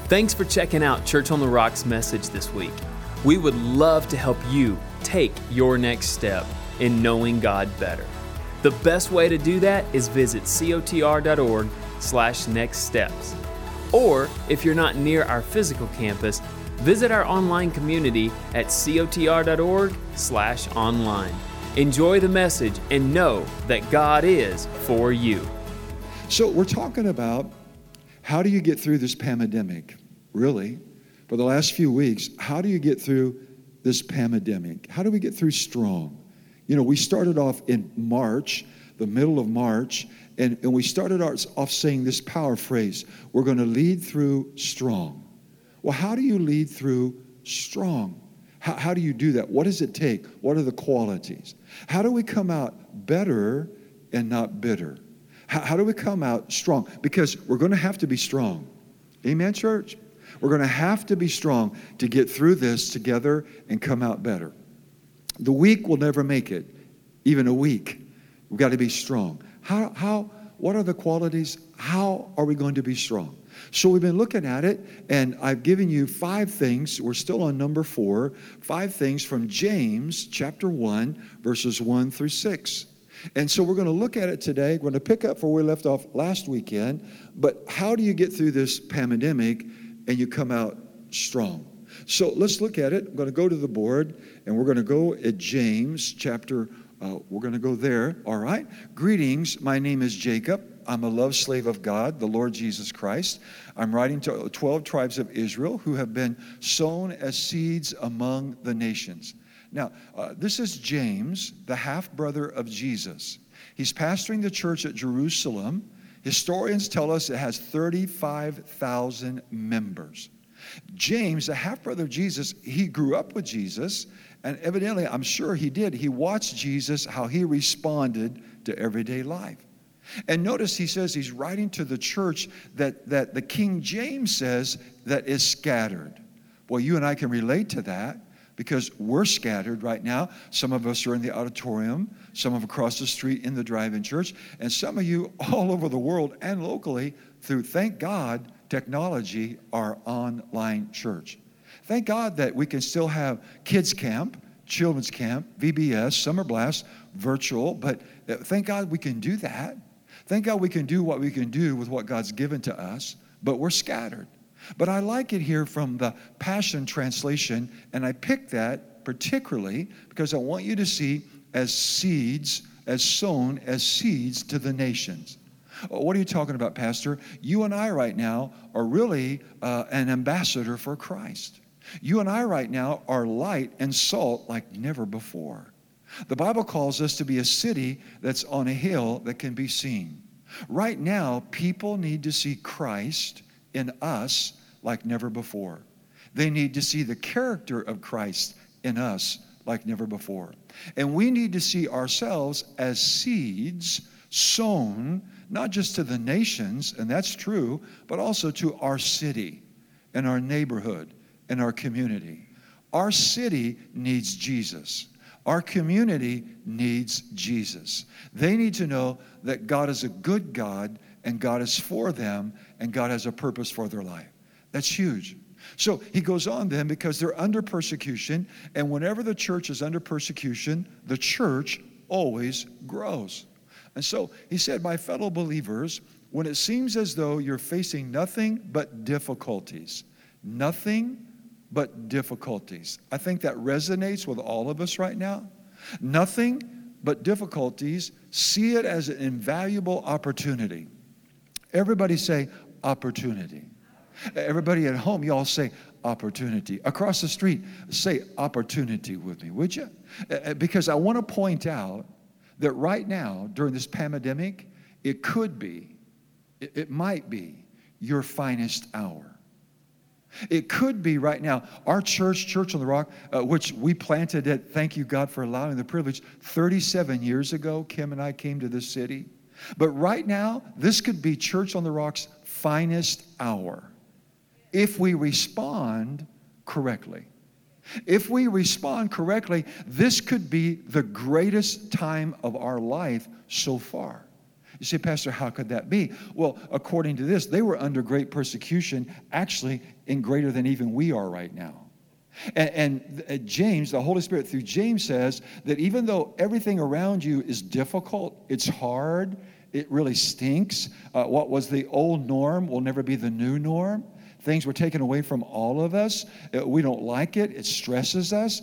Thanks for checking out Church on the Rock's message this week. We would love to help you take your next step in knowing God better. The best way to do that is visit cotr.org/nextsteps. Or if you're not near our physical campus, visit our online community at cotr.org/online. Enjoy the message and know that God is for you. So we're talking about how do you get through this pandemic? Really, for the last few weeks, how do you get through this pandemic? How do we get through strong? You know, we started off in March, the middle of March, and we started off saying this power phrase, we're going to lead through strong. Well, how do you lead through strong? How do you do that? What does it take? What are the qualities? How do we come out better and not bitter? How do we come out strong? Because we're going to have to be strong. Amen, church? We're going to have to be strong to get through this together and come out better. The weak will never make it, even a week. We've got to be strong. What are the qualities? How are we going to be strong? So we've been looking at it, and I've given you 5 things. We're still on number 4. 5 things from James chapter 1, verses 1 through 6. And so we're going to look at it today. We're going to pick up where we left off last weekend. But how do you get through this pandemic and you come out strong? So let's look at it. I'm going to go to the board, and we're going to go at James chapter. We're going to go there. All right. Greetings. My name is Jacob. I'm a love slave of God, the Lord Jesus Christ. I'm writing to 12 tribes of Israel who have been sown as seeds among the nations. Now, this is James, the half-brother of Jesus. He's pastoring the church at Jerusalem. Historians tell us it has 35,000 members. James, the half-brother of Jesus, he grew up with Jesus, and evidently, I'm sure he did. He watched Jesus, how he responded to everyday life. And notice he says he's writing to the church that the King James says that is scattered. Well, you and I can relate to that, because we're scattered right now. Some of us are in the auditorium, some of across the street in the drive-in church, and some of you all over the world and locally through, thank God, technology, our online church. Thank God that we can still have kids camp, children's camp, VBS, summer blast, virtual, but thank God we can do that. Thank God we can do what we can do with what God's given to us, but we're scattered. But I like it here from the Passion Translation, and I picked that particularly because I want you to see as seeds, as sown as seeds to the nations. What are you talking about, Pastor? You and I right now are really an ambassador for Christ. You and I right now are light and salt like never before. The Bible calls us to be a city that's on a hill that can be seen. Right now, people need to see Christ in us like never before. They need to see the character of Christ in us like never before. And we need to see ourselves as seeds sown, not just to the nations, and that's true, but also to our city and our neighborhood and our community. Our city needs Jesus. Our community needs Jesus. They need to know that God is a good God, and God is for them, and God has a purpose for their life. That's huge. So he goes on then, because they're under persecution, and whenever the church is under persecution, the church always grows. And so he said, my fellow believers, when it seems as though you're facing nothing but difficulties, nothing but difficulties. I think that resonates with all of us right now. Nothing but difficulties. See it as an invaluable opportunity. Everybody say opportunity. Everybody at home, you all say opportunity. Across the street, say opportunity with me, would you? Because I want to point out that right now, during this pandemic, it could be, it might be your finest hour. It could be right now. Our church, Church on the Rock, which we planted at, thank you God for allowing the privilege, 37 years ago, Kim and I came to this city. But right now, this could be Church on the Rock's finest hour if we respond correctly. If we respond correctly, this could be the greatest time of our life so far. You say, Pastor, how could that be? Well, according to this, they were under great persecution, actually in greater than even we are right now. And James, the Holy Spirit through James says that even though everything around you is difficult, it's hard, it really stinks, what was the old norm will never be the new norm. Things were taken away from all of us. We don't like it. It stresses us.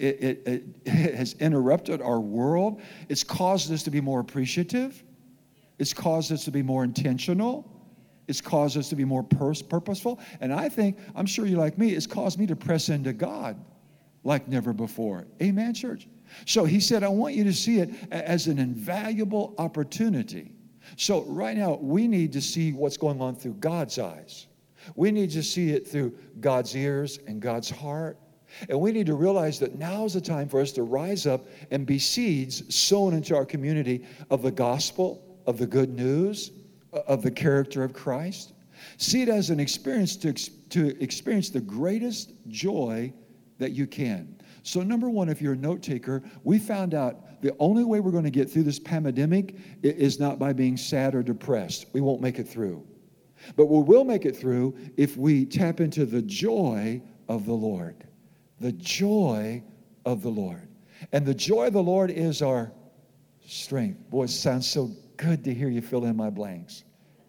It has interrupted our world. It's caused us to be more appreciative. It's caused us to be more intentional. It's caused us to be more purposeful. And I'm sure you're like me, it's caused me to press into God like never before. Amen, church? So he said, I want you to see it as an invaluable opportunity. So right now, we need to see what's going on through God's eyes. We need to see it through God's ears and God's heart. And we need to realize that now is the time for us to rise up and be seeds sown into our community of the gospel, of the good news, of the character of Christ. See it as an experience to experience the greatest joy that you can. So number one, if you're a note taker, we found out the only way we're going to get through this pandemic is not by being sad or depressed. We won't make it through. But we will make it through if we tap into the joy of the Lord. The joy of the Lord. And the joy of the Lord is our strength. Boy, it sounds so good to hear you fill in my blanks.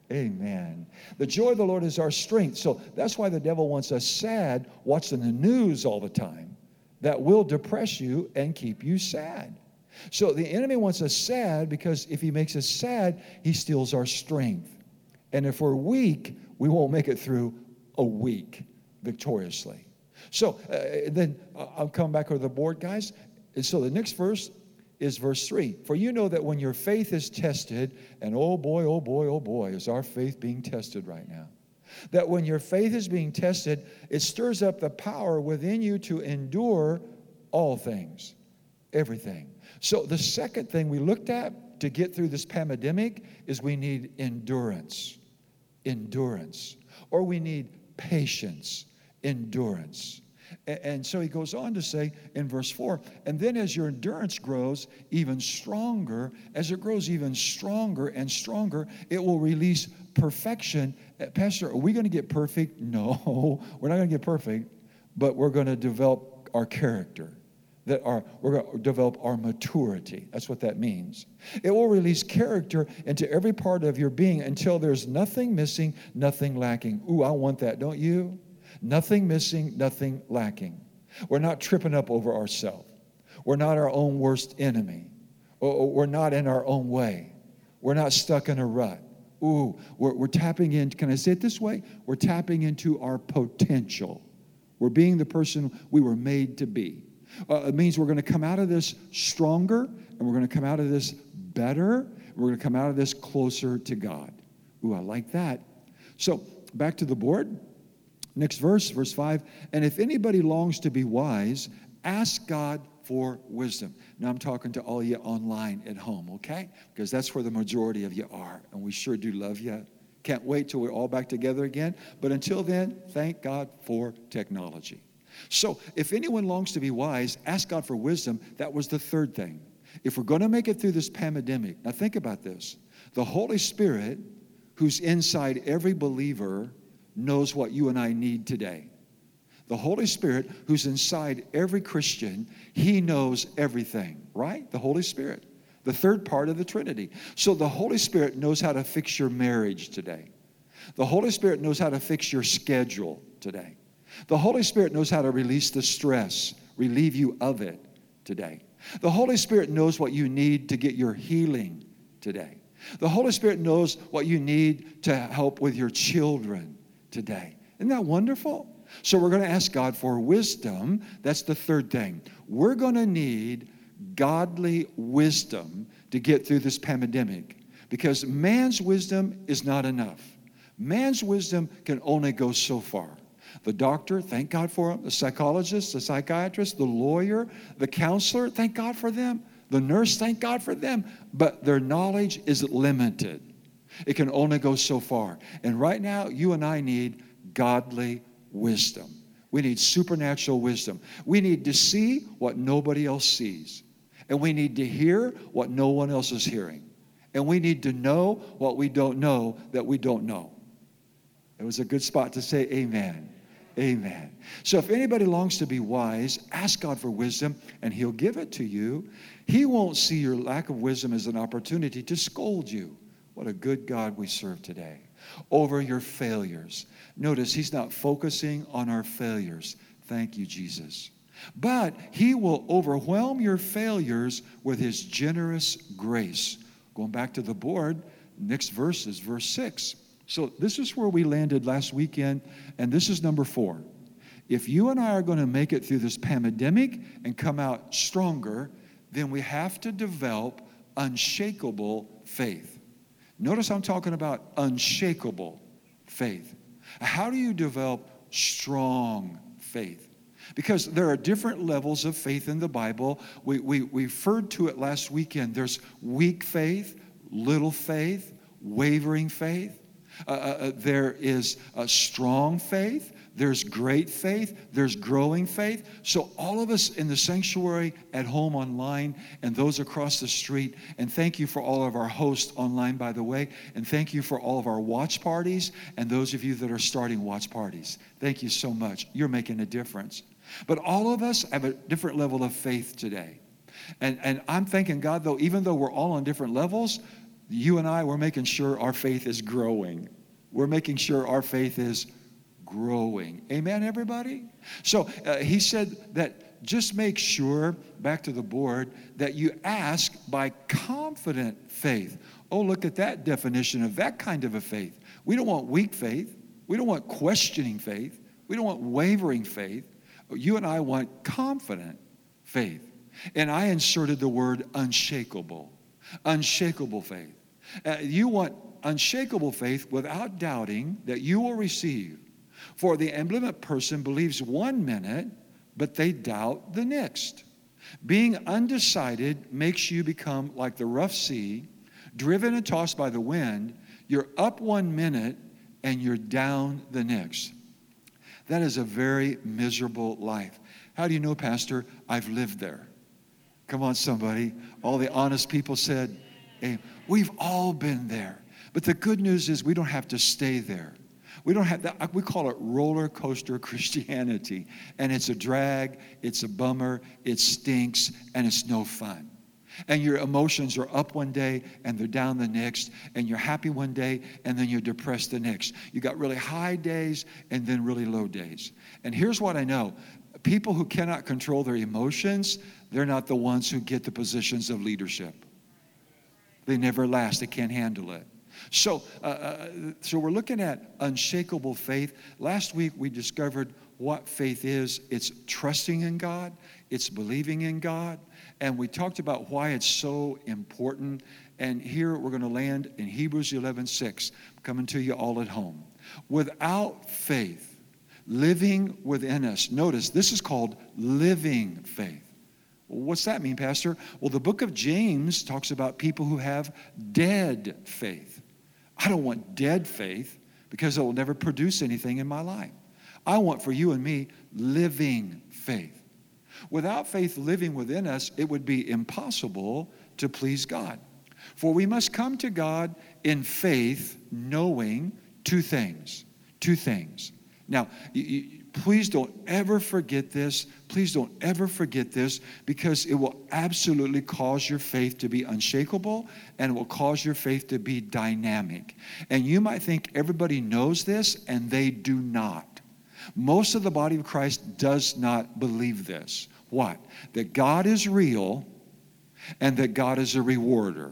Amen. The joy of the Lord is our strength. So that's why the devil wants us sad, watching the news all the time. That will depress you and keep you sad. So the enemy wants us sad because if he makes us sad, he steals our strength. And if we're weak, we won't make it through a week victoriously. So then I'll come back to the board, guys. And so the next verse is verse 3. For you know that when your faith is tested, and oh boy, oh boy, oh boy, is our faith being tested right now. That when your faith is being tested, it stirs up the power within you to endure all things, everything. So the second thing we looked at to get through this pandemic is we need endurance. Endurance. Or we need patience. Endurance. And so he goes on to say in verse 4, and then as your endurance grows even stronger, as it grows even stronger and stronger, it will release perfection. Pastor, are we going to get perfect? No, we're not going to get perfect, but we're going to develop our character. We're going to develop our maturity. That's what that means. It will release character into every part of your being until there's nothing missing, nothing lacking. Ooh, I want that, don't you? Nothing missing, nothing lacking. We're not tripping up over ourselves. We're not our own worst enemy. We're not in our own way. We're not stuck in a rut. Ooh, we're tapping in. Can I say it this way? We're tapping into our potential. We're being the person we were made to be. It means we're going to come out of this stronger, and we're going to come out of this better, and we're going to come out of this closer to God. Ooh, I like that. So back to the board. Next verse, verse 5. And if anybody longs to be wise, ask God for wisdom. Now I'm talking to all you online at home, okay? Because that's where the majority of you are, and we sure do love you. Can't wait till we're all back together again. But until then, thank God for technology. So if anyone longs to be wise, ask God for wisdom. That was the third thing. If we're going to make it through this pandemic, now think about this. The Holy Spirit, who's inside every believer, knows what you and I need today. The Holy Spirit, who's inside every Christian, he knows everything, right? The Holy Spirit, the third part of the Trinity. So the Holy Spirit knows how to fix your marriage today. The Holy Spirit knows how to fix your schedule today. The Holy Spirit knows how to release the stress, relieve you of it today. The Holy Spirit knows what you need to get your healing today. The Holy Spirit knows what you need to help with your children today. Isn't that wonderful? So we're going to ask God for wisdom. That's the third thing. We're going to need godly wisdom to get through this pandemic because man's wisdom is not enough. Man's wisdom can only go so far. The doctor, thank God for him. The psychologist, the psychiatrist, the lawyer, the counselor, thank God for them. The nurse, thank God for them. But their knowledge is limited. It can only go so far. And right now, you and I need godly wisdom. We need supernatural wisdom. We need to see what nobody else sees. And we need to hear what no one else is hearing. And we need to know what we don't know that we don't know. It was a good spot to say amen. Amen. So if anybody longs to be wise, ask God for wisdom and He'll give it to you. He won't see your lack of wisdom as an opportunity to scold you. What a good God we serve today. Over your failures. Notice He's not focusing on our failures. Thank you, Jesus. But He will overwhelm your failures with His generous grace. Going back to the board, next verse is verse 6. So this is where we landed last weekend, and this is number 4. If you and I are going to make it through this pandemic and come out stronger, then we have to develop unshakable faith. Notice I'm talking about unshakable faith. How do you develop strong faith? Because there are different levels of faith in the Bible. We referred to it last weekend. There's weak faith, little faith, wavering faith. There is a strong faith. There's great faith. There's growing faith. So all of us in the sanctuary, at home, online, and those across the street, and thank you for all of our hosts online, by the way, and thank you for all of our watch parties, and those of you that are starting watch parties. Thank you so much. You're making a difference. But all of us have a different level of faith today. And I'm thanking God, though, even though we're all on different levels, you and I, we're making sure our faith is growing. We're making sure our faith is growing. Amen, everybody? So he said that just make sure, back to the board, that you ask by confident faith. Oh, look at that definition of that kind of a faith. We don't want weak faith. We don't want questioning faith. We don't want wavering faith. You and I want confident faith. And I inserted the word unshakable. Unshakable faith. You want unshakable faith without doubting that you will receive. For the ambivalent person believes 1 minute, but they doubt the next. Being undecided makes you become like the rough sea, driven and tossed by the wind. You're up 1 minute and you're down the next. That is a very miserable life. How do you know, Pastor? I've lived there. Come on, somebody. All the honest people said, hey, we've all been there. But the good news is we don't have to stay there. We don't have that. We call it roller coaster Christianity. And it's a drag, it's a bummer, it stinks, and it's no fun. And your emotions are up one day and they're down the next, and you're happy one day and then you're depressed the next. You got really high days and then really low days. And here's what I know. People who cannot control their emotions, they're not the ones who get the positions of leadership. They never last. They can't handle it. So we're looking at unshakable faith. Last week we discovered what faith is. It's trusting in God. It's believing in God. And we talked about why it's so important. And here we're going to land in Hebrews 11:6, coming to you all at home. Without faith, living within us. Notice, this is called living faith. What's that mean, Pastor? Well, the book of James talks about people who have dead faith. I don't want dead faith because it will never produce anything in my life. I want for you and me living faith. Without faith living within us, it would be impossible to please God. For we must come to God in faith, knowing two things. Two things. Now, please don't ever forget this. Please don't ever forget this, because it will absolutely cause your faith to be unshakable, and it will cause your faith to be dynamic. And you might think everybody knows this, and they do not. Most of the body of Christ does not believe this. What? That God is real and that God is a rewarder.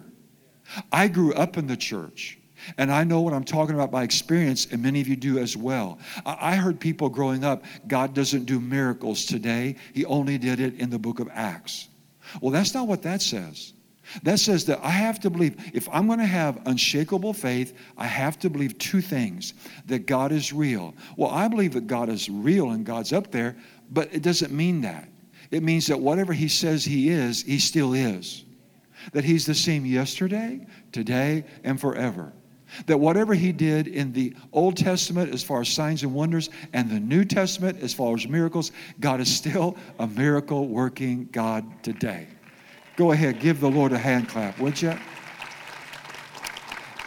I grew up in the church, and I know what I'm talking about by experience, and many of you do as well. I heard people growing up, God doesn't do miracles today. He only did it in the book of Acts. Well, that's not what that says. That says that I have to believe, if I'm going to have unshakable faith, I have to believe two things. That God is real. Well, I believe that God is real and God's up there, but it doesn't mean that. It means that whatever He says He is, He still is. That He's the same yesterday, today, and forever. That whatever He did in the Old Testament as far as signs and wonders, and the New Testament as far as miracles, God is still a miracle-working God today. Go ahead, give the Lord a hand clap, would you?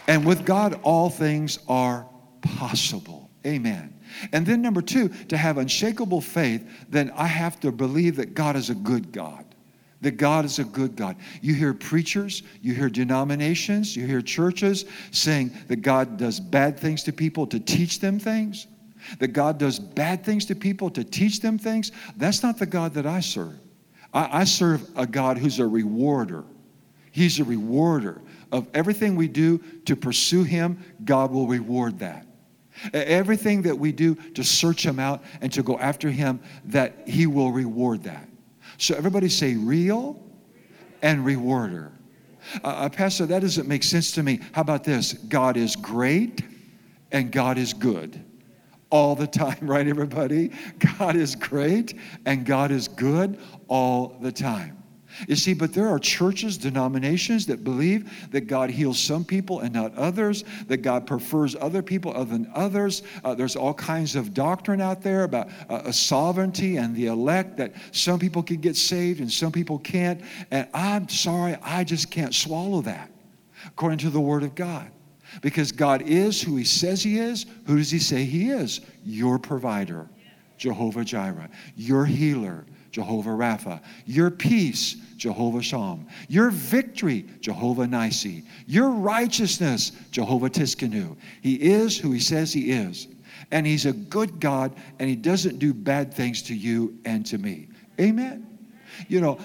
And with God, all things are possible. Amen. And then number two, to have unshakable faith, then I have to believe that God is a good God. That God is a good God. You hear preachers, you hear denominations, you hear churches saying that God does bad things to people to teach them things. That God does bad things to people to teach them things. That's not the God that I serve. I serve a God who's a rewarder. He's a rewarder of everything we do to pursue Him. God will reward that. Everything that we do to search Him out and to go after Him, that He will reward that. So everybody say real and rewarder. Pastor, that doesn't make sense to me. How about this? God is great and God is good. All the time, right, everybody? God is great and God is good all the time. You see, but there are churches, denominations that believe that God heals some people and not others, that God prefers other people other than others. There's all kinds of doctrine out there about sovereignty and the elect, that some people can get saved and some people can't. And I'm sorry, I just can't swallow that according to the Word of God. Because God is who He says He is. Who does He say He is? Your provider, Jehovah Jireh. Your healer, Jehovah Rapha. Your peace, Jehovah Shalom. Your victory, Jehovah Nissi. Your righteousness, Jehovah Tiskanu. He is who He says He is. And He's a good God, and He doesn't do bad things to you and to me. Amen. You know,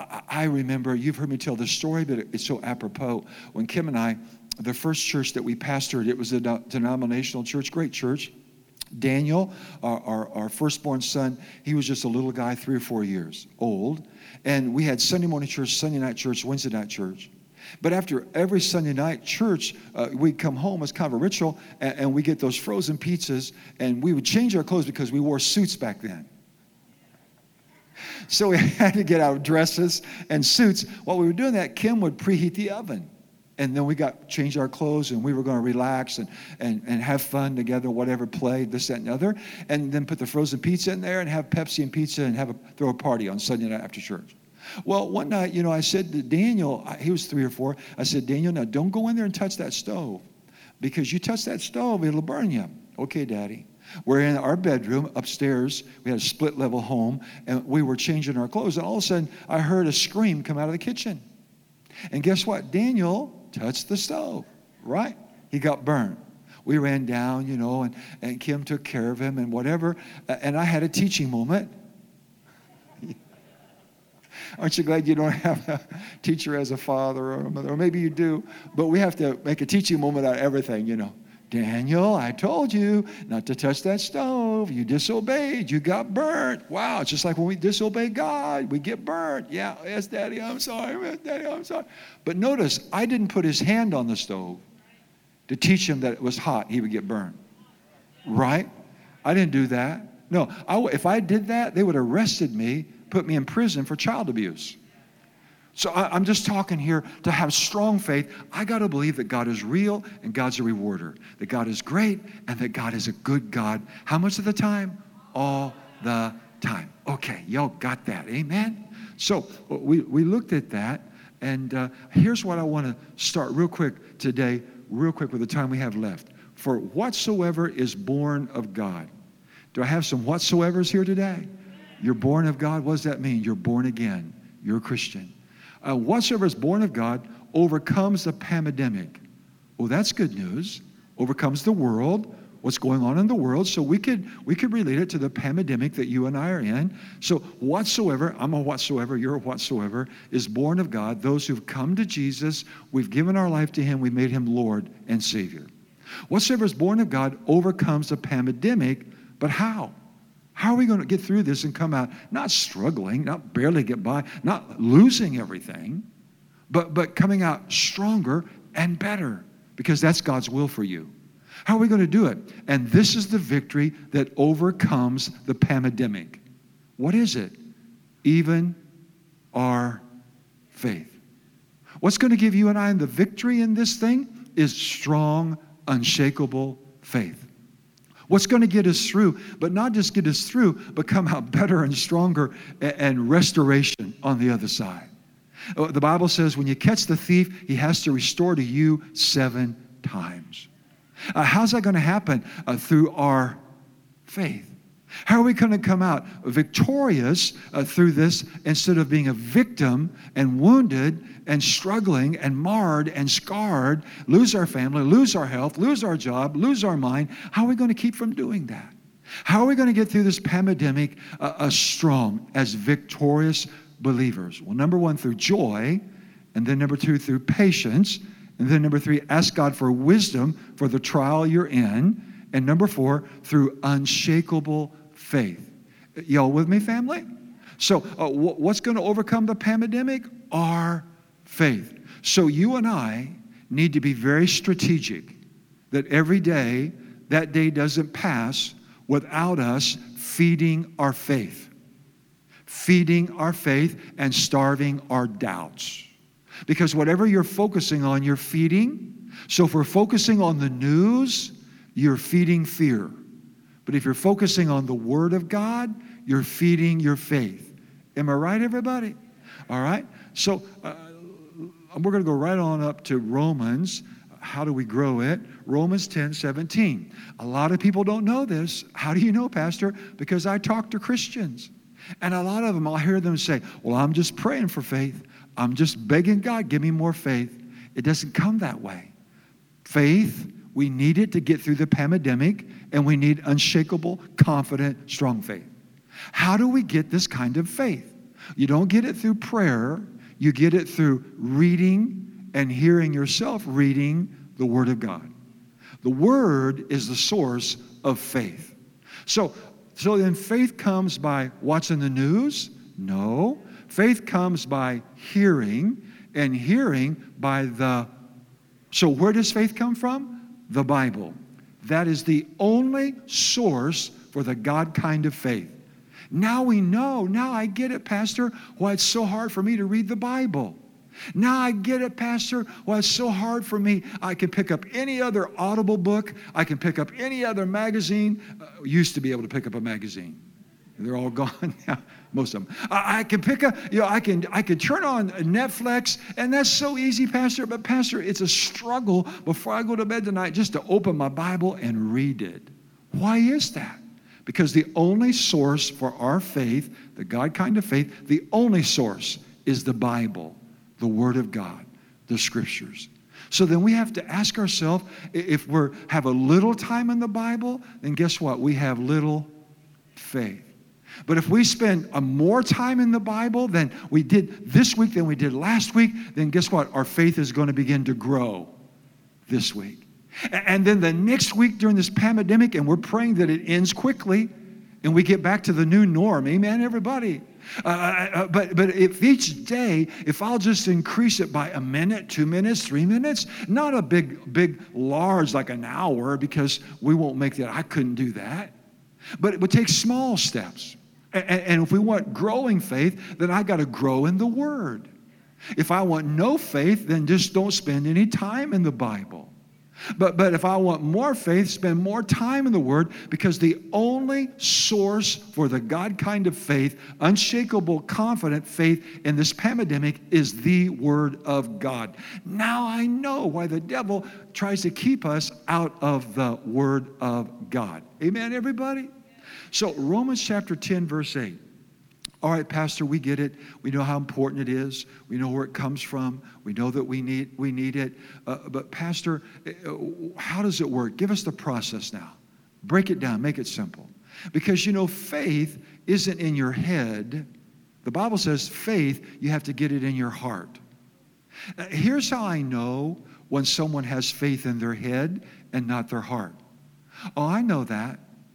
I remember, you've heard me tell this story, but it's so apropos. When Kim and I, the first church that we pastored, it was a denominational church, great church. Daniel, our firstborn son, he was just a little guy, 3 or 4 years old. And we had Sunday morning church, Sunday night church, Wednesday night church. But after every Sunday night church, we'd come home as kind of a ritual, and we get those frozen pizzas, and we would change our clothes because we wore suits back then. So we had to get our dresses and suits. While we were doing that, Kim would preheat the oven. And then we changed our clothes, and we were going to relax and have fun together, whatever, play, this, that, and the other. And then put the frozen pizza in there and have Pepsi and pizza and throw a party on Sunday night after church. Well, one night, you know, I said to Daniel, he was 3 or 4, I said, Daniel, now don't go in there and touch that stove, because you touch that stove, it'll burn you. Okay, Daddy. We're in our bedroom upstairs. We had a split-level home, and we were changing our clothes. And all of a sudden, I heard a scream come out of the kitchen. And guess what? Daniel touched the stove, right? He got burned. We ran down, you know, and Kim took care of him and whatever. And I had a teaching moment. Aren't you glad you don't have a teacher as a father or a mother? Or maybe you do, but we have to make a teaching moment out of everything, you know. Daniel, I told you not to touch that stove. You disobeyed. You got burnt. Wow, it's just like when we disobey God, we get burnt. Yeah, yes, Daddy, I'm sorry. Yes, Daddy, I'm sorry. But notice, I didn't put his hand on the stove to teach him that it was hot, he would get burned. Right? I didn't do that. No, if I did that, they would have arrested me, put me in prison for child abuse. So I'm just talking here to have strong faith. I got to believe that God is real and God's a rewarder. That God is great and that God is a good God. How much of the time? All the time. Okay, y'all got that. Amen? So we looked at that, and here's what I want to start real quick today, real quick with the time we have left. For whatsoever is born of God. Do I have some whatsoevers here today? You're born of God. What does that mean? You're born again. You're a Christian. Whatsoever is born of God overcomes the pandemic. Well, that's good news. Overcomes the world, what's going on in the world. So we could relate it to the pandemic that you and I are in. So whatsoever, I'm a whatsoever, you're a whatsoever, is born of God. Those who've come to Jesus, we've given our life to Him, we made Him Lord and Savior. Whatsoever is born of God overcomes the pandemic, but how? How are we going to get through this and come out not struggling, not barely get by, not losing everything, but coming out stronger and better, because that's God's will for you. How are we going to do it? And this is the victory that overcomes the pandemic. What is it? Even our faith. What's going to give you and I the victory in this thing is strong, unshakable faith. What's going to get us through, but not just get us through, but come out better and stronger and restoration on the other side. The Bible says when you catch the thief, he has to restore to you 7 times. How's that going to happen? Through our faith. How are we going to come out victorious through this instead of being a victim and wounded and struggling and marred and scarred, lose our family, lose our health, lose our job, lose our mind? How are we going to keep from doing that? How are we going to get through this pandemic strong as victorious believers? Well, number one, through joy, and then number two, through patience, and then number three, ask God for wisdom for the trial you're in, and number four, through unshakable faith. Y'all with me, family? So what's going to overcome the pandemic? Our faith. So you and I need to be very strategic that every day, that day doesn't pass without us feeding our faith. Feeding our faith and starving our doubts. Because whatever you're focusing on, you're feeding. So if we're focusing on the news, you're feeding fear. But if you're focusing on the Word of God, you're feeding your faith. Am I right, everybody? All right. So we're going to go right on up to Romans. How do we grow it? Romans 10:17. A lot of people don't know this. How do you know, Pastor? Because I talk to Christians. And a lot of them, I'll hear them say, well, I'm just praying for faith. I'm just begging God, give me more faith. It doesn't come that way. Faith, we need it to get through the pandemic, and we need unshakable, confident, strong faith. How do we get this kind of faith? You don't get it through prayer. You get it through reading and hearing yourself reading the Word of God. The Word is the source of faith. So then faith comes by watching the news? No. Faith comes by hearing, and hearing by the... So where does faith come from? The Bible. That is the only source for the God kind of faith. Now we know, now I get it, Pastor, why it's so hard for me to read the Bible. Now I get it, Pastor, why it's so hard for me. I can pick up any other Audible book. I can pick up any other magazine. Used to be able to pick up a magazine. They're all gone now, most of them. I can pick up, I can turn on Netflix, and that's so easy, Pastor. But Pastor, it's a struggle before I go to bed tonight just to open my Bible and read it. Why is that? Because the only source for our faith, the God kind of faith, the only source is the Bible, the Word of God, the Scriptures. So then we have to ask ourselves, if we have a little time in the Bible, then guess what? We have little faith. But if we spend more time in the Bible than we did this week than we did last week, then guess what? Our faith is going to begin to grow this week. And then the next week during this pandemic, and we're praying that it ends quickly and we get back to the new norm. Amen, everybody? But if each day, if I'll just increase it by a minute, 2 minutes, 3 minutes, not a big, large like an hour, because we won't make that. I couldn't do that. But it would take small steps. And if we want growing faith, then I got to grow in the Word. If I want no faith, then just don't spend any time in the Bible. But if I want more faith, spend more time in the Word, because the only source for the God kind of faith, unshakable, confident faith in this pandemic is the Word of God. Now I know why the devil tries to keep us out of the Word of God. Amen, everybody? So Romans chapter 10, verse 8. All right, Pastor, we get it. We know how important it is. We know where it comes from. We know that we need it. But Pastor, how does it work? Give us the process now. Break it down. Make it simple. Because, faith isn't in your head. The Bible says faith, you have to get it in your heart. Here's how I know when someone has faith in their head and not their heart. Oh, I know that.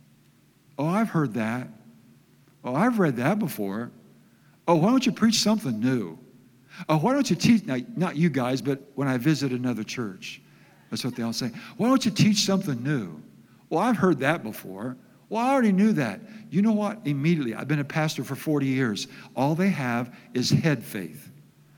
Oh, I've heard that. Oh, I've read that before. Oh, why don't you preach something new? Oh, why don't you teach, now, not you guys, but when I visit another church, that's what they all say. Why don't you teach something new? Well, I've heard that before. Well, I already knew that. You know what? Immediately, I've been a pastor for 40 years. All they have is head faith,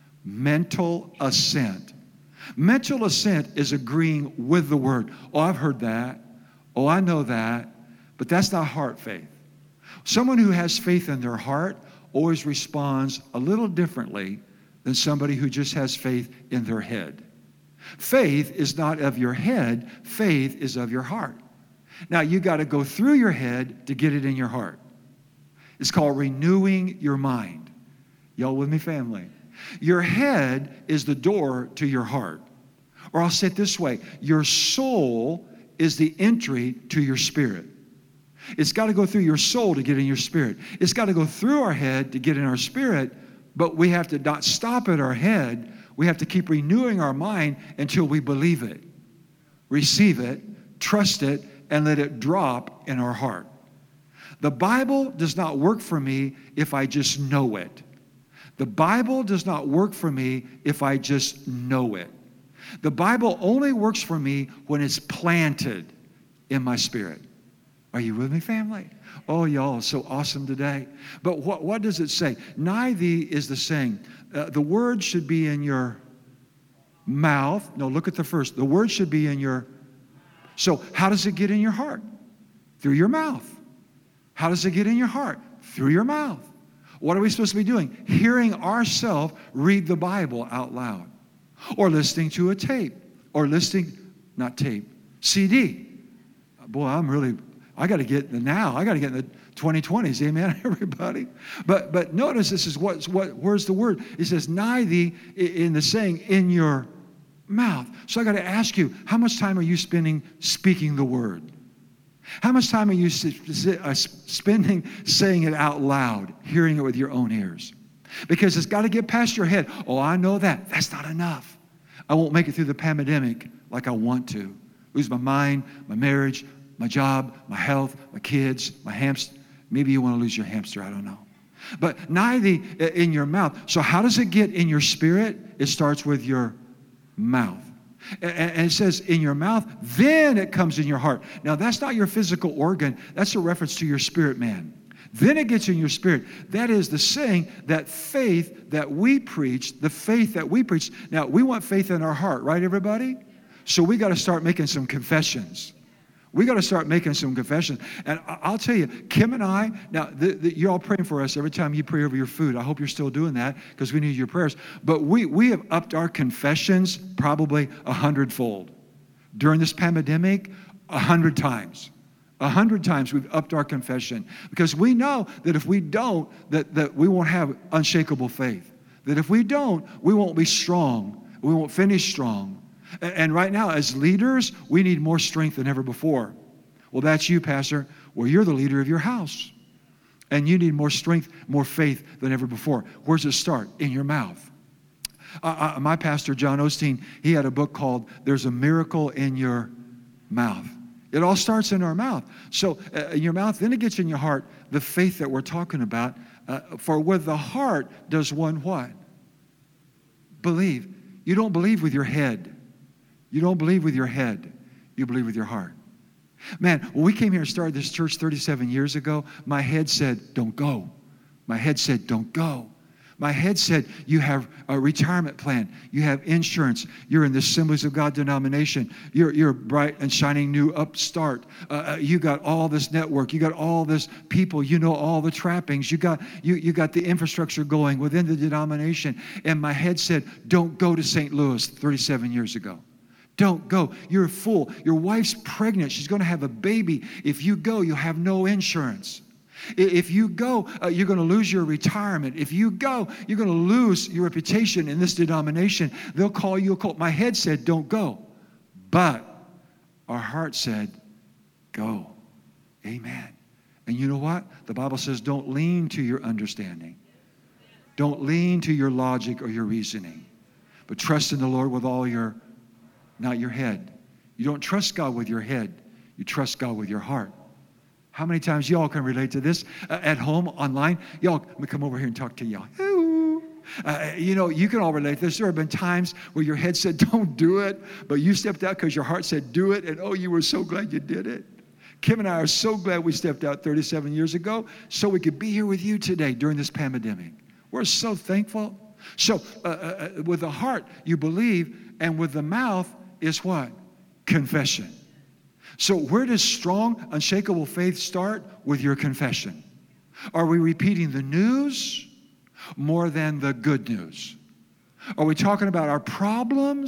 mental assent. Mental assent is agreeing with the Word. Oh, I've heard that. Oh, I know that. But that's not heart faith. Someone who has faith in their heart always responds a little differently than somebody who just has faith in their head. Faith is not of your head. Faith is of your heart. Now, you got to go through your head to get it in your heart. It's called renewing your mind. Y'all with me, family? Your head is the door to your heart. Or I'll say it this way. Your soul is the entry to your spirit. It's got to go through your soul to get in your spirit. It's got to go through our head to get in our spirit, but we have to not stop at our head. We have to keep renewing our mind until we believe it, receive it, trust it, and let it drop in our heart. The Bible does not work for me if I just know it. The Bible does not work for me if I just know it. The Bible only works for me when it's planted in my spirit. Are you with me, family? Oh, y'all are so awesome today. But what does it say? Nigh thee is the saying. The word should be in your mouth. No, look at the first. The word should be in your... So how does it get in your heart? Through your mouth. How does it get in your heart? Through your mouth. What are we supposed to be doing? Hearing ourselves read the Bible out loud. Or listening to a tape. Or listening, not tape, CD. Boy, I got to get now. I got to get in the 2020s. Amen, everybody. But notice this is where's the word? It says, nigh thee in the saying, in your mouth. So I got to ask you, how much time are you spending speaking the word? How much time are you spending saying it out loud, hearing it with your own ears? Because it's got to get past your head. Oh, I know that. That's not enough. I won't make it through the pandemic like I want to. Lose my mind, my marriage, my job, my health, my kids, my hamster. Maybe you want to lose your hamster. I don't know. But nigh thee in your mouth. So how does it get in your spirit? It starts with your mouth. And it says in your mouth, then it comes in your heart. Now, that's not your physical organ. That's a reference to your spirit, man. Then it gets in your spirit. That is the saying, that faith that we preach, the faith that we preach. Now, we want faith in our heart, right, everybody? So we got to start making some confessions. We got to start making some confessions. And I'll tell you, Kim and I, now, you're all praying for us every time you pray over your food. I hope you're still doing that because we need your prayers. But we have upped our confessions probably 100-fold. During this pandemic, 100 times. 100 times we've upped our confession because we know that if we don't, that we won't have unshakable faith. That if we don't, we won't be strong. We won't finish strong. And right now, as leaders, we need more strength than ever before. Well, that's you, Pastor. Well, you're the leader of your house. And you need more strength, more faith than ever before. Where's it start? In your mouth. My pastor, John Osteen, he had a book called There's a Miracle in Your Mouth. It all starts in our mouth. So in your mouth, then it gets in your heart, the faith that we're talking about. For with the heart does one what? Believe. You don't believe with your head. You don't believe with your head. You believe with your heart. Man, when we came here and started this church 37 years ago, my head said, don't go. My head said, don't go. My head said, you have a retirement plan. You have insurance. You're in the Assemblies of God denomination. You're a bright and shining new upstart. You got all this network. You got all this people. You know all the trappings. You got the infrastructure going within the denomination. And my head said, don't go to St. Louis 37 years ago. Don't go. You're a fool. Your wife's pregnant. She's going to have a baby. If you go, you'll have no insurance. If you go, you're going to lose your retirement. If you go, you're going to lose your reputation in this denomination. They'll call you a cult. My head said, don't go. But our heart said, go. Amen. And you know what? The Bible says, don't lean to your understanding. Don't lean to your logic or your reasoning. But trust in the Lord with all your, not your head. You don't trust God with your head. You trust God with your heart. How many times y'all can relate to this at home, online? Y'all, let me come over here and talk to y'all. You can all relate to this. There have been times where your head said, don't do it, but you stepped out because your heart said, do it, and oh, you were so glad you did it. Kim and I are so glad we stepped out 37 years ago so we could be here with you today during this pandemic. We're so thankful. So with the heart, you believe, and with the mouth is what? Confession. So where does strong, unshakable faith start? With your confession. Are we repeating the news more than the good news? Are we talking about our problems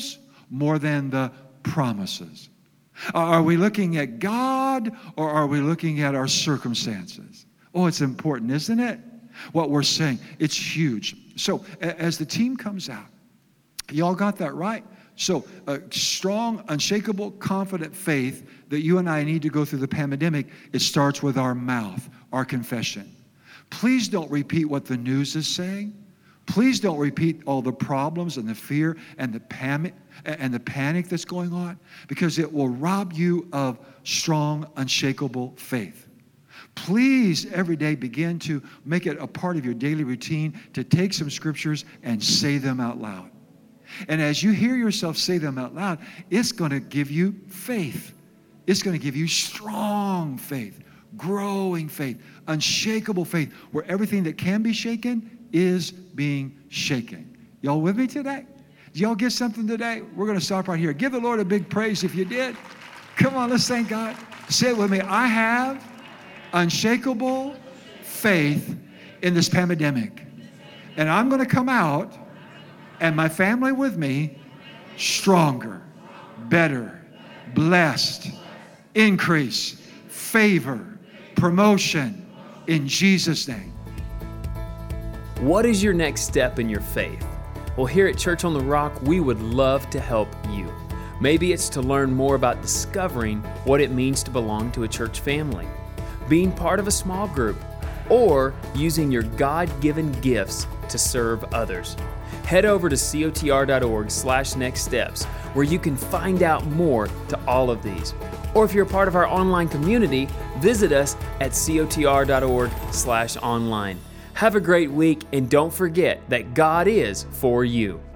more than the promises? Are we looking at God or are we looking at our circumstances? Oh, it's important, isn't it? What we're saying, it's huge. So as the team comes out, y'all got that right? So a strong, unshakable, confident faith that you and I need to go through the pandemic, it starts with our mouth, our confession. Please don't repeat what the news is saying. Please don't repeat all the problems and the fear and the panic that's going on, because it will rob you of strong, unshakable faith. Please every day begin to make it a part of your daily routine to take some scriptures and say them out loud. And as you hear yourself say them out loud, it's going to give you faith. It's going to give you strong faith, growing faith, unshakable faith, where everything that can be shaken is being shaken. Y'all with me today? Did y'all get something today? We're going to stop right here. Give the Lord a big praise if you did. Come on, let's thank God. Say it with me. I have unshakable faith in this pandemic. And I'm going to come out, and my family with me, stronger, better, blessed, increase, favor, promotion, in Jesus' name. What is your next step in your faith? Well, here at Church on the Rock, we would love to help you. Maybe it's to learn more about discovering what it means to belong to a church family, being part of a small group, or using your God-given gifts to serve others. Head over to cotr.org/nextsteps, where you can find out more to all of these. Or if you're a part of our online community, visit us at cotr.org/online. Have a great week, and don't forget that God is for you.